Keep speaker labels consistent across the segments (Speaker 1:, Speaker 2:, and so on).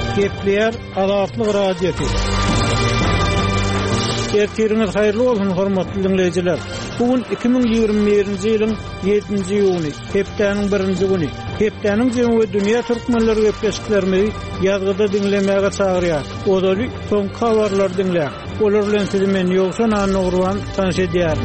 Speaker 1: Gepler Azatlyk radiosu. Ertiriniz hayırlı olsun hormatly dinleyijiler. Bugün 2021-nji ýylyň 7-nji ýuny, hepdeniň 1-nji güni. Hepdeniň jemgy dünýä türkmenleri gepleşiklerimizi ýazgyda dinlemäge çagyrýar. Odaly soňky habarlar dinleýär. Olar bilen sizi men ýoksan anagruan tanış edýär.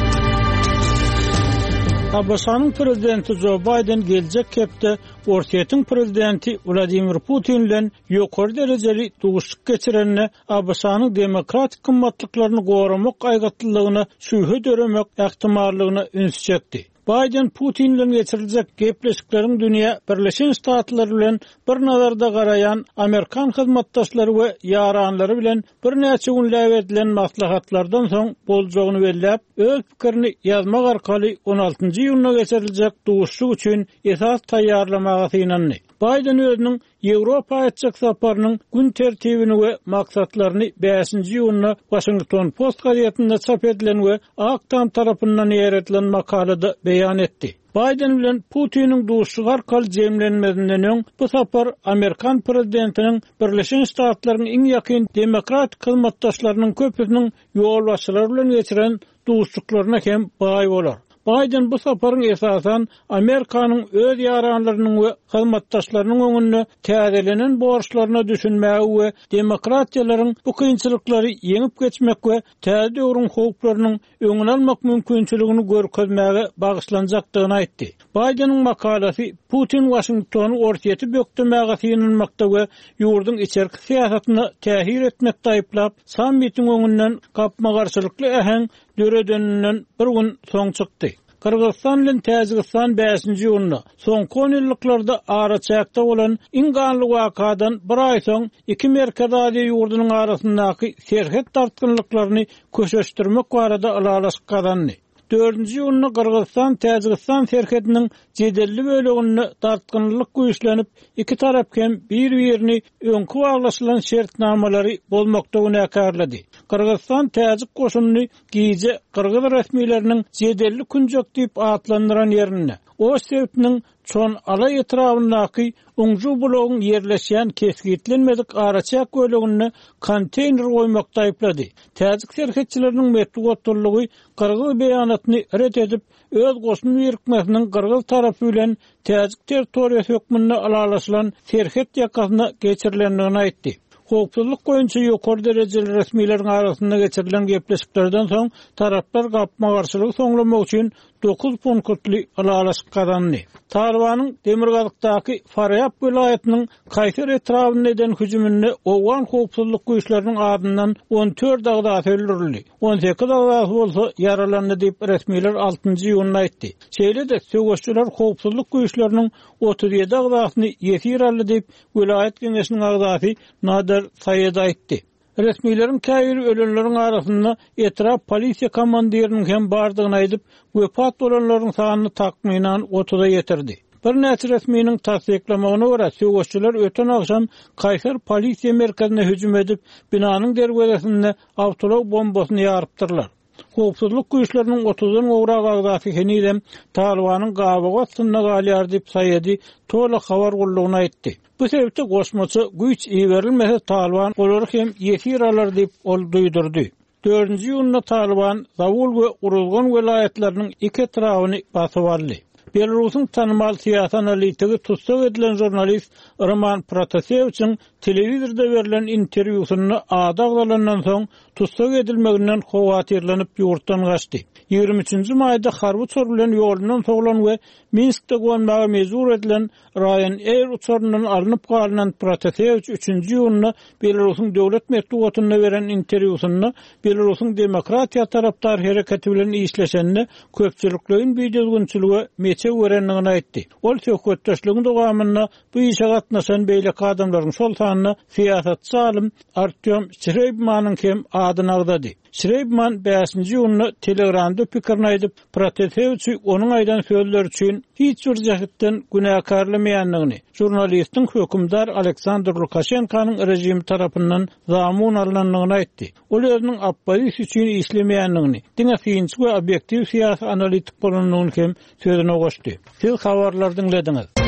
Speaker 1: Abasanyň prezidenti Joe Biden geljek hepde Orsiýetiň prezidenti Vladimir Putin bilen ýokary derejeli duguşlyk geçirenine Abasanyň demokratik kymmatlyklaryny goramak aýgatlylygyna şübhe döremek ähtimallygyna üns çekdi. Biden Putin bilen geçiriljek gepleşikleriň dünýä Birleşen Ştatlar bilen bir nazarda garaýan Amerikan hyzmatdaşlary we ýaranlary bilen bir näçe günläp edilen maslahatlardan soň boljagyny belläp, öz pikirini ýazmak arkaly 16-njy ýylyna geçiriljek duguşlyk üçin esas taýýarlamagy ynandy. Biden özüniň Ýewropa etjek saparynyň gün tertibini we maksatlaryny 5-nji ýylyna Washington Post gazetinde çap edilen we Aktam tarapyndan ýeretilen makalada beýan etdi. Biden bilen Putiniň duguşlygy arkaly jemlenmesinden öň bu sapar Amerikan prezidentiniň Birleşen Ştatlaryň iň ýakyn demokratik hyzmatdaşlarynyň köpüsiniň ýol başçylary bilen geçiren duguşlyklaryna hem baý bolar. Biden bu saparyň esasan Amerikanyň öz ýaranlarynyň we hyzmatdaşlarynyň öňünde täzelenen borçlaryna düşünmäge we demokratiýalaryň bu kynçylyklary ýeňip geçmek we täze döwrüň howplarynyň öňüne almak mümkinçiligini görkezmäge bagyşlanjakdygyny aýtdy. Bidenin makalasi Putin Washingtony ortaýety bökdemäge synynmakda we ýurdun içerki siýasatyna tähir etmekde aýplap, sammitin öňünden gapma garşylykly ähen döredeninden bir gün soň çykdy. Kırgızstan bilen Täjikistan 5-nji ýylyna soňky 10 ýyllarda araçakda bolan inganly wakadan bir aý soň iki Merkez Aziýa ýurdunyň arasyndaky serhet tartgynlyklaryny köşeşdirmek barada alalaşyk kazandy. 4-nji ýylyna Kırgızstan Täjikistan serhetiniň jedelli bölegini tartgynlyk güýçlenip, iki tarap hem bir-birini öňkü baglaşylan şertnamalary bolmakda günakarlady. Kırgızstan Täjik goşunyny giýje Kırgız resmiýetleriniň jedelli künjek diýip atlandyran ýerine, o sebäpniň çon alay etrafyndaky uňju blogyň ýerleşýän kesgitlenmedik araçak bölegini konteyner goýmakda aýplady. Täjik serhetçileriniň metgotlygy Kırgız beýanatyny ret edip, öz goşuny ýerikmesiniň Kırgız tarapy bilen Täjik territoriýasy hökmünde alalaşylan serhet ýakasyna geçirilendigini aýtdy. Howpsuzlyk boýunça ýokary derejeli resmiýetleriň arasynda geçirilen gepleşiklerden soň taraplar gapma garşylygy soňlamak üçin 9 punktly alalaşyk kazandy. Talibanyň Demirgazykdaky Faryab vilayatynyň Kayseri etrafynda eden hüjümini owgan howpsuzlyk güýçleriniň adyndan 14 agdaty öldürildi. 18 agdaty bolsa yaralandy diýip resmiýetler 6-njy ýylyna aýtdy. Şeýle de söwüşçüler howpsuzlyk güýçleriniň 37 agdatyny ýetir aldy diýip vilayat geňeşiniň agdaty Nadir Saýed aýtdy. Resmiýetlerin käýri ölenleriň arasynda etraf polisiýa komandiriniň hem bardygyny aýdyp, wepat bolanlaryň sanyny takminan 30-a ýetirdi. Bir näçe resmiýetiň tasdiklamagyna görä, söwüşçüler öten akşam Kayseri polisiýa merkezine hüjüm edip, binanyň derwezesinde awtolog bombasyny ýarypdyrlar. Howpsuzlyk güýçleriniň 30-dan owrak agdaty henidem Talibanyň gabaga atynda galýar diýip Saýedy tola habar gullugyny aýtdy. Bu sebäpde goşmaçy güýç iýerilmese Taliban olary hem ýetir alar diýip ol duýdurdy. 4-nji ýylyna Taliban Zabul we Uruzgan vilayatlarynyň iki etrawyny basyp aldy. Belarusyň tanymal siýasat analitigi tutsak edilen jurnalist Roman Protaseviçiň telewizorda berilen interwýusyny adaglanan soň tutsak edilmeginden howatyrlanyp ýurtdan gaçdy. 23-nji maýda harby uçur bilen ýolundan soglan we Minskde gonmaga mejbur edilen Ryanair uçurundan alınıp galynan Protaseviç 3-nji ýylyna Belarusyň döwlet medeniýetine beren interwýusyny Belarusyň demokratiýa tarapdar hereketi bilen işleşenini köpçülikliň biýdilgünçiligi meçe görenligini aýtdy. Ol söhbetdeşligiň dowamyna bu işe gatnaşan beýleki adamlaryň şol sanyny siýasatçy alim Artyom Shreybmanyň hem adyny agdady. Shreybman 5-nji ýylyna Telegramda pikirini aýdyp, Protaseviçi onuň aýdan sözleri üçin hiç bir jähetden günakarlamaýanlygyny, jurnalistiň hökümdar Aleksandr Lukashenkanyň rejimi tarapyndan zamun alınanlygyny aýtdy. Ol özüniň opposisiýa üçin işlemeýänligini, diňe synçy we obyektiw siýasat analitik bolanlygyny hem sözüne goşdy. Siz habarlar dinlediňiz.